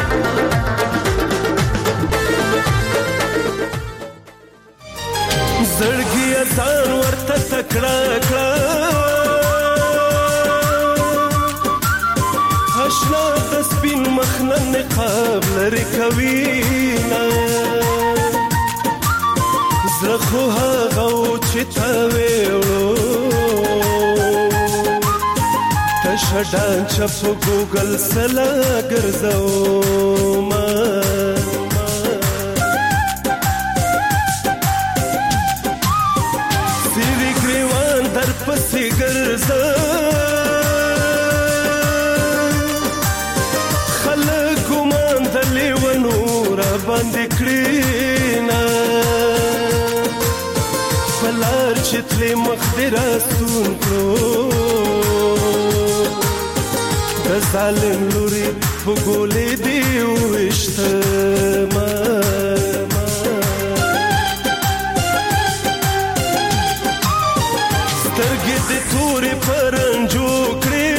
زړګي ځان ورته تکړه آشنا د سپین مخنن نقاب لري کوي زړه خو هغه چې تا وېړو شډان چپ ګوګل سلا ګرځو ما سیوی ګریوان در پسې ګرځو خلک ګمان د لیونو را باندې کړینا پلار چې تلې مخ دې راستون کړو د ظالم لوري په ګولې دی وشته ما سترګې دې تورې پرنجو کړې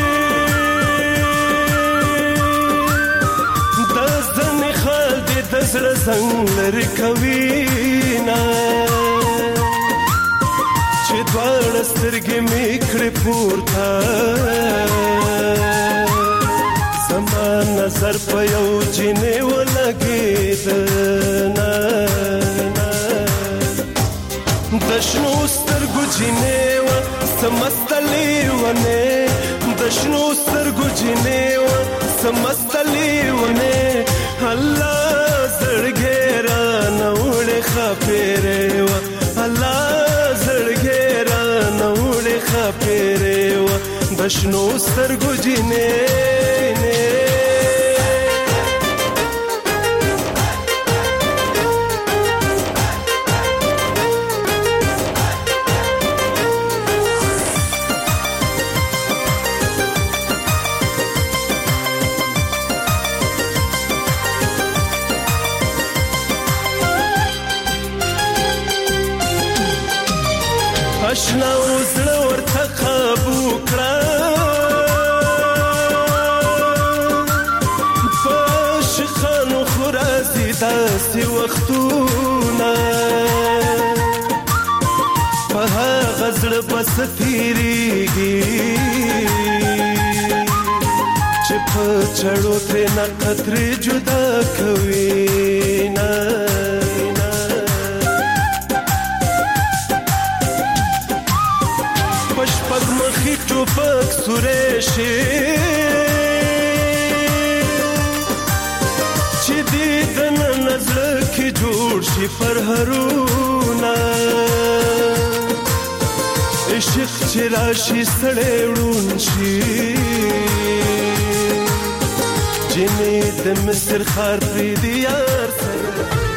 د ځنې خال دې د زړه زنګ لرې کوي نه چې دواړه سترګې مې کړې پورته زما نظر په یو جینې ولګېد د شنو سترګو جینې وه سمسته لیونې د شنو سترګو جینې وه سمسته لیونې الله زړګې رانه وړې ښاپېرې وه الله زړګې رانه وړې ښاپېرې وه د شنو سترګو جینې اشنا وزړه ورته قابو کړه په عاشقانو خو راځي داسې وختونه په هغه زړه بس تېرېږي چې په چړو ترېنه قطرې جدا کوي نه پشپک مخی ټوپک سورې شي چې دې د نن زړه کې جوړ شي پرهرونه عشق چې راشي سړی وړون شي جنې د مصر ښار پرېږدي یار سره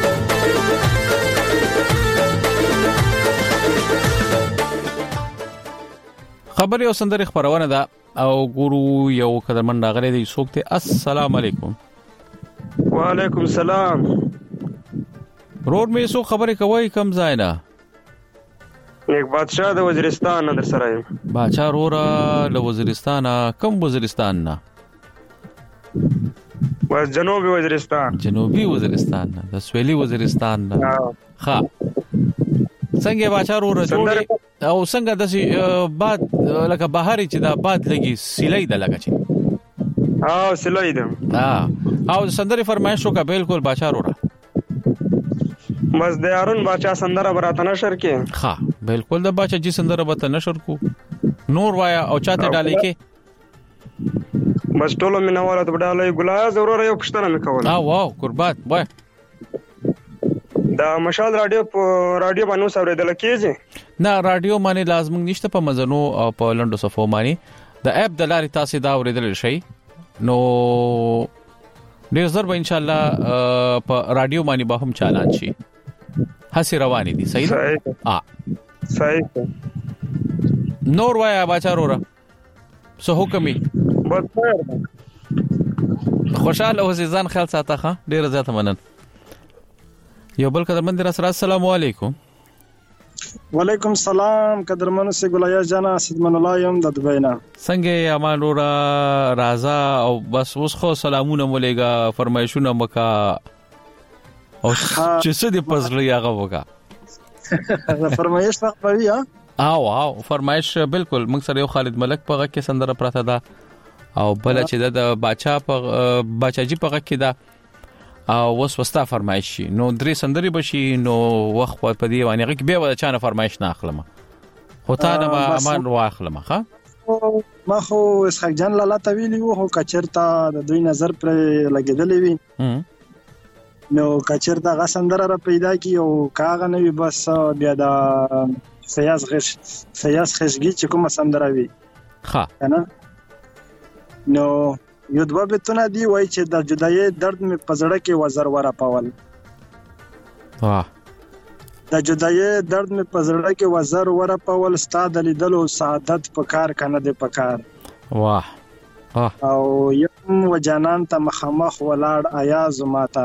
خبر یو سندره خبرونه ده او ګورو یو قدرمن راغلی دی څوک ته السلام علیکم وعلیکم السلام روډ مې سو خبره کوي کم ځای نه یک بادشاہ د وزیرستان در سره یم بادشاہ رورا له وزیرستان کم وزیرستان نه جنوبي وزیرستان نه د سویلي وزیرستان نه ها څنګه بادشاہ رورا جوړي او څنګه د باد لکه بهاري چې دا باد لګي سیلای د لګا چې سیلای ده او سندري فرمایش وکړه بالکل بادشاہ رورا بس د هارون بادشاہ سندره براته نشر کې ها بالکل د بادشاہ جی سندره براته نشر کو نور وایا او چاته ډالې کې بس ټولو مینواله ته ډالې ګلای ضرور یو پښتنه میکول واو قربات وای دا مشال رادیو باندې اوسېدل کېږي نه رادیو باندې لازم نشته په مزنو او په لندو صفو باندې د اپ د لارې تاسو دا اوریدل شي نو ډیر زر به ان شاء الله په رادیو باندې به هم چالان شي هسي رواني دي صحیح صحیح نور وایا بچارو را سو حکمي بس خوشاله اوسې ځان خیال ساته ښه ډیر زیات منن یو بل قدرمن در سره السلام علیکم وعلیکم السلام قدرمن سي ګلیا جانا سیدمن الله يم د دبینا څنګه امان ورا رازا او بس اوس خو سلامونه مولېګا فرمایشونه مکا او چې څه دې پزړی هغه وکا فرمایش تخوي او فرمایش بالکل موږ سره یو خالد ملک په غږ کې سندره پراته ده او بل چې د بچاجي په غږ کې ده او وسوستا فرمایش نو درې سندري بشي نو وخت په دې باندې کې به و چانه فرمایش نه اخلم خو تا نه امان واخلم ها ما خو اسحاق جان لالا ته ویلی وو کچرتا د دوی نظر پر لګیدلې وي نو کچرتا غا سندره را پیدا کی او کاغه نه وي بس بیا د فیاض خشګي چې کومه سندره وي ها کنه نو یو دوه بیتونه دی وای چې د جدایي درد می پزړه کې وزر ورا پاول واه د جدایي درد می پزړه کې وزر ورا پاول ستاد لیدلو سعادت پکار کنه د پکار واه او یم وجنان ته مخمخ ولاړ ایاز ماتا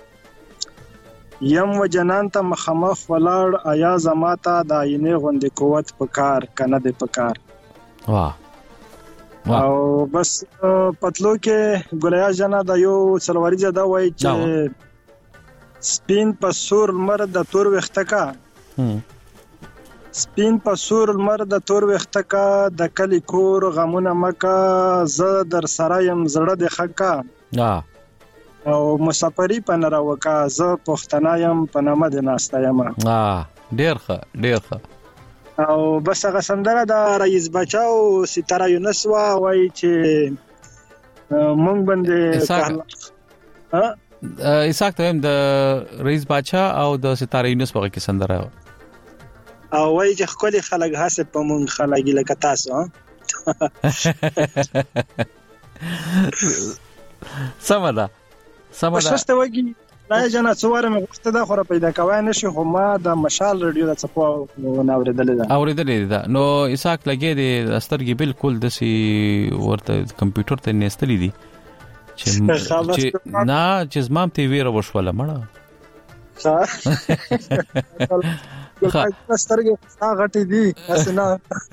یم وجنان ته مخمخ ولاړ ایاز ماتا د عینه غوندې قوت پکار کنه د پکار واه او بس پتلو کې ګلیا جنا د یو څلوري زده وای چې سپین په سور مر د تور وختکا سپین په سور مر د تور وختکا د کلی کور غمونه مکا ز در سرایم زړه د خکا او مسافری په نراوکا ز پښتنایم په نامه د ناستایم ډیر ښه او بس هغه سندره د رئیس بچاو ستاره یونس وای چې مونږ باندې اساک ته د رئیس بچا او د ستاره یونس په کې سندره او وای چې خپل خلک حسب په مونږ خلک لکه تاسو سمدا شسته وږي دا جنا څواره مې وخت دا خو را پیدا کوي نشي خو ما د مشال رادیو د چپو اوریدلې ده نو اساک لګې د استرګي بالکل د سي ورته کمپیوټر ته نستلې دي چې نه چې زمام تی ویره وشوله مړه سترګې غټې دي اسنه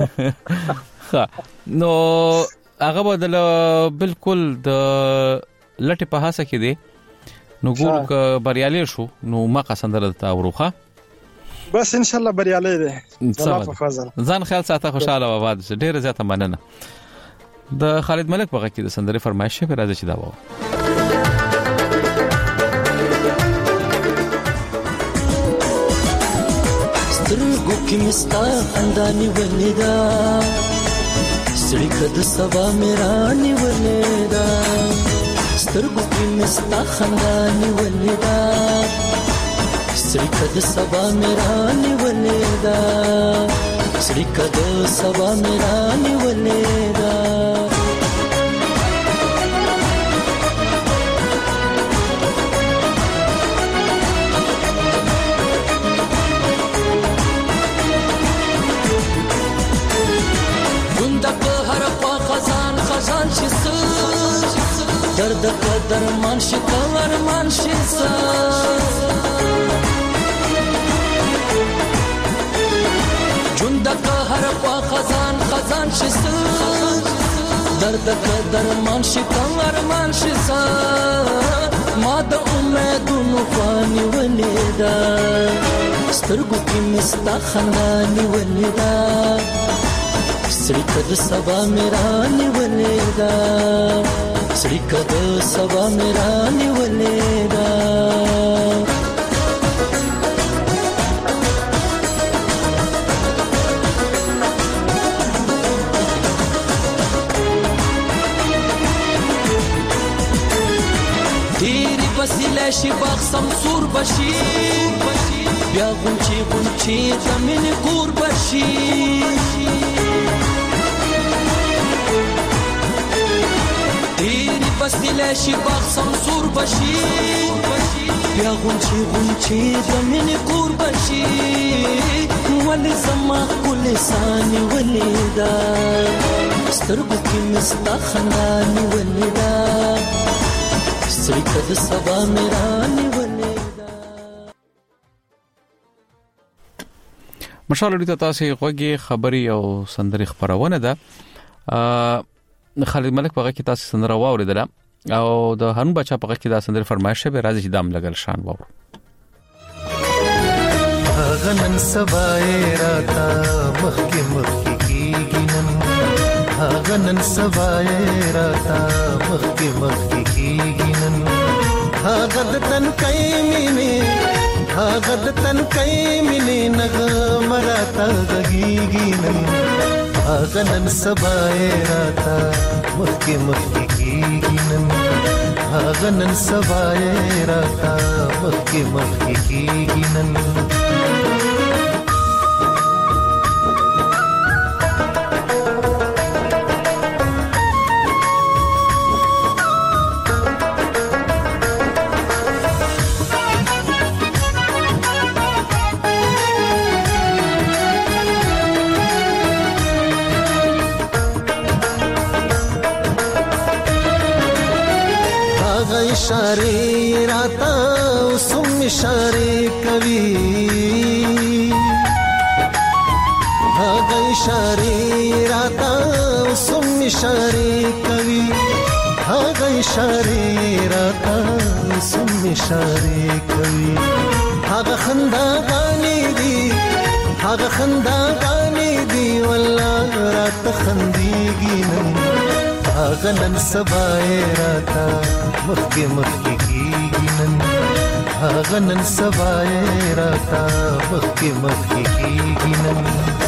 نو هغه بدل بالکل د لټه په هڅه کې دي نو ګور ک بریالي شو نو ما قسندره تا وروخه بس ان شاء الله بریالي دي الله په فضل ځان خیال ساته خوشاله و آباد ډیر زیاته مننه د خالد ملک په کې د سندري فرمایش په راځي چې دا و سترګو کې مستا انداني ولدا سړي کده سبا میرانی ولدا سترګو کې مستا خنداني ولدا سړي کده سبا میرانی ولدا سړي کده سبا میرانی ولدا خزان شي درد قدر مان شي کور مان شي جند کا هر په خزان شي درد قدر مان شي کور مان شي ما د امیدونو فاني ولدا سترګو کې مستا خنداني ولدا سړي کده سبا میرانی ولدا سړي کده سبا میرانی ولدا تیری وسیله شي باغ سمسور بشي بیا غونچی زمين کور بشي بسیله شي باغ سمسور بشي بیا غونچی زمين کور بشي ول زما کل ساني ولدا سترګو کې مستا خنداني ولدا سړي کده سبا میرانی ولدا مشال لري تاسو غوږی خبري او سندري خبرونه ده خالد ملک په کې تاسو سندره واوریدله او د هنو بچا په کې دا سندره فرمایش به راځي چې دام لګل شان وو غنن سبای راتا مخکې کیږي نن غنن سبای راتا مخکې کیږي نن هغه د تن کای مینه نغمه راتا غږیږي نن هغه نن سبا راته مخکې مخکې کیږي نن هغه نن سبا راته مخکې مخکې کیږي نن इशारे राता उसम इशारे कवि हागा इशारे राता उसम इशारे कवि हागा इशारे राता उसम इशारे कवि हागा खंदा गाने दी वल्लाह रात खंदीगी नन हागा नन सबा राता मखके मखके कीगी नन हागा नन सबा राता मखके मखके कीगी नन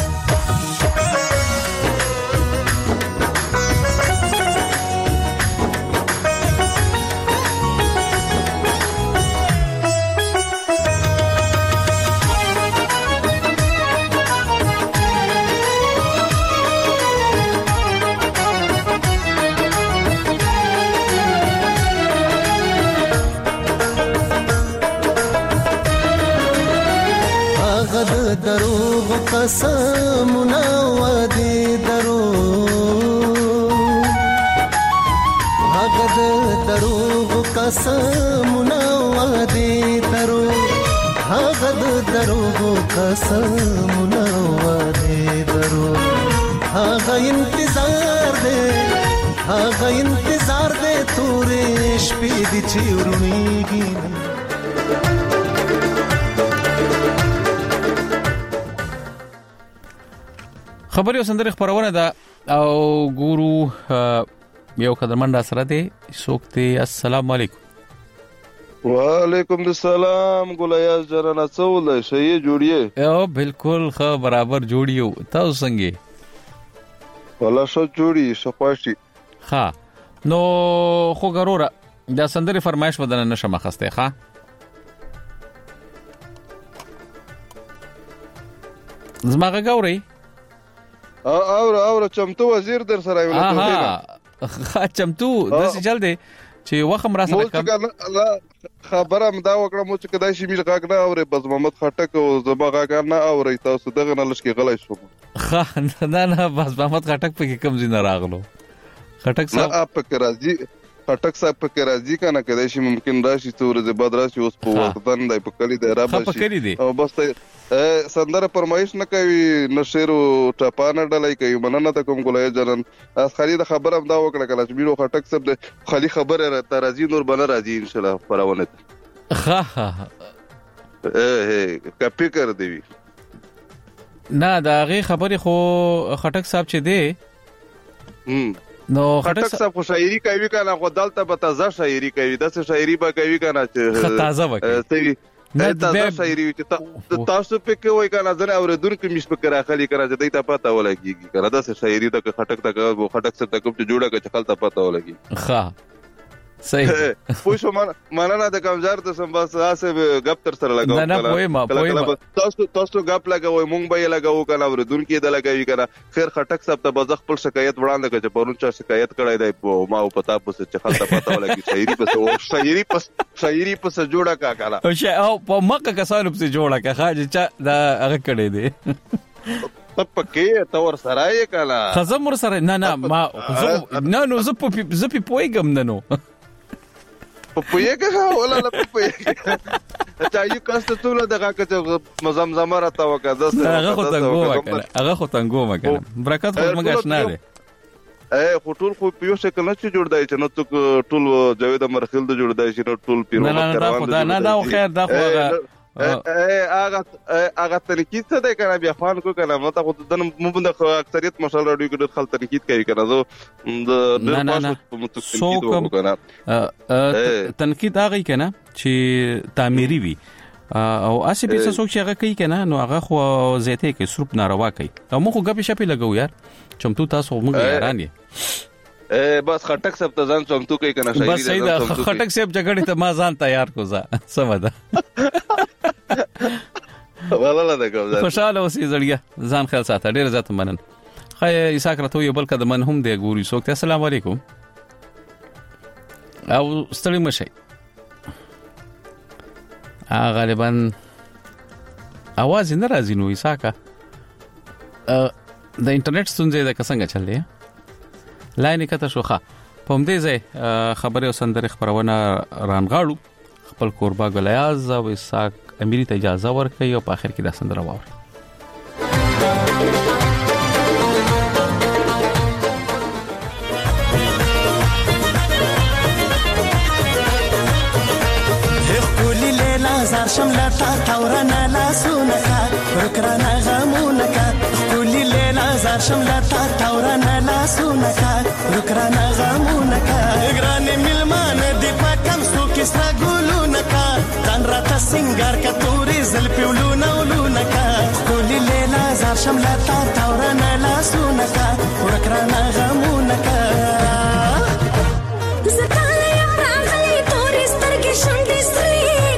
دروغ قسمنا وادي دروغ هغه دروغ قسمنا وادي دروغ هغه دروغ قسمنا وادي دروغ هغه انتظار دے تورې شپې دي چې ورونیږي خبري او سندري خبرونه ده او ګورو یو قدرمن را سره دی سوکته السلام علیکم وعلیکم السلام ګلایاز جنانا څول شي جوړیه او بالکل خو برابر جوړیو تاسو څنګه ولا شو جوړی شپاشي ها نو خو ګرورا دا سندري فرمایش ودانه نشم خسته ها زماغه ګوري اور چمتو وزیر در سره ویل ها چمتو داسې چل دی چې وخم را سره کم خبره مدا وکړه مو چې کدای شي میږه غاګ نه اوري بس محمد خټک او زما غاګ نه اوري تاسو دغه نه لشکې غلای شو ها نه بس محمد خټک په کوم ځای نه راغلو خټک صاحب په راځي خټک صاحب په راځي کنه کدای شي ممکن راشي تور زباد راشي اوس په وختن دای په کلی دی را بشي او بس سندره فرمایش نه کوي نشیرو ټپانه ډلای کوي مننه ته کوم ګولای جنن اس خالد خبر هم دا وکړه کله چې بیرو خټک صاحب د خالي خبره را راځي نور بل راځي ان شاء الله پرونه ها کپی کړ دی نه دا غي خبره خو خټک صاحب چې دی نو خټک صاحب خو شاعري کوي کنه خو دلته به تازه شاعري کوي داسې شاعري به کوي کنه چې تازه وکړي نه تاسو شاعري چې تاسو په کې وای کنه ځنه اوریدونکو مش په کرا خالي کرا چې دای ته پته ولګي کنه دا شاعري ته خټک ته خټک سره کوم چې جوړه کې خپل ته پته ولګي ها صحیح پوښو مننه د کمزار ته سم بس اسه غپ تر سره لګاو نه پوهه تاسو غپ لګاوي مونږ به لګاو کنه اوریدونکو د لګاوي کنه خیر خټک صاحب ته بزخ خپل شکایت وړاندې کړي چې پرون چا شکایت کړای دی ما او پتا پوس چې خپل ته پته ولګي شاعري پس جوړه کا کنه او په مکه کسانو په جوړه کا خاجه چا دا هغه کړي دی پپکه تور سره کلا خزم ور سره نه ما نه زپ پویګم نه پپویګه ولا لا پپویګه اچھا یو کاست ټول دغه کته مزمزمه راته وکړه هغه خو تنګو وکړه برکت خو موږ آشنا دي ټول خو پیو شکل نه جوړ دی چې نو ټول جاوید مرخیل د جوړ دی چې ټول پیرو نه دا خیر دا خو هغه تنقید څه دی کنه بیا خوان کو کنه مته خو د مبند اکثریت مشال راډیو کې خل تنقید کوي کنه زه تنقید هغه کنه چې تعمیری وي او اسی په څوک چې هغه کوي کنه نو هغه خو زیاته کې سروپ ناروا کوي او موږ غپې شپې لګو یار چمتو تاسو موږ یاران یې بس خټک صاحب ته ځان چمتو کوي کنه شاعري بس صحیح ده خټک صاحب جګړې ته ما ځان تیار کو ځه سمدا والله دا کوم خوشاله اوسې زړګیا ځان خیال ساته ډیر زیات منن خای عیسی کرته یو بل کده من هم دی ګوري سوک السلام علیکم او ستړي مشي غالبا आवाज نه راځي نو عیساکا د انټرنیټ ستونزې د څنګه چلې لاین کته شوخه پم دې ځای خبره او سندره خبرونه رانغاړو خپل قربا غلیاز او عیساک امیر ته اجازه ورکړي او په اخر کې د سندره واوري زار شملتا تورنا لا سونکا رکرانا غمونکا کلی لیلا زار شملتا تورنا لا سونکا رکرانا غمونکا گرانی ملمان دی پاکم سو کسرا ګولونکا تن راته سنگار کا توري زل پیولونه ولونکا کلی لیلا زار شملتا تورنا لا سونکا رکرانا غمونکا زکاله یم راغلی توري سترګې شونډې سرې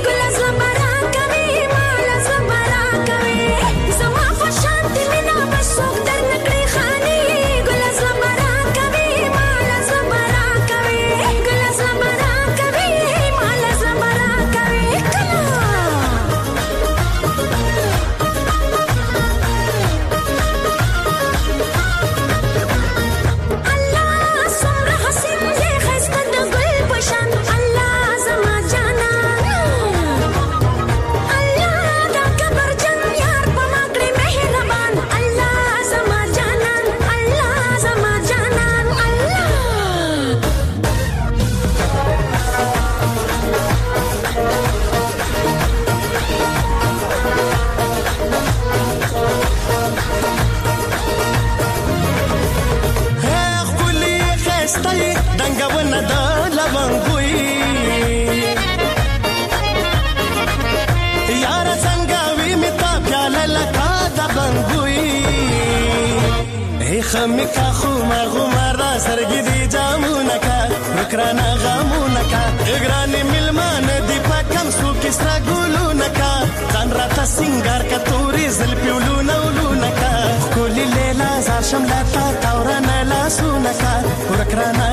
خمکا خوما غوما را سرګې دي جامونکا رکرانا غمونکا ګرانی ملمان دی پاکم سو کسرا ګولونکا ځان راته سنگار کا توري زل پیولونه ولونکا کلی لیلا زار شملتا تورنا لا سونکا رکرانا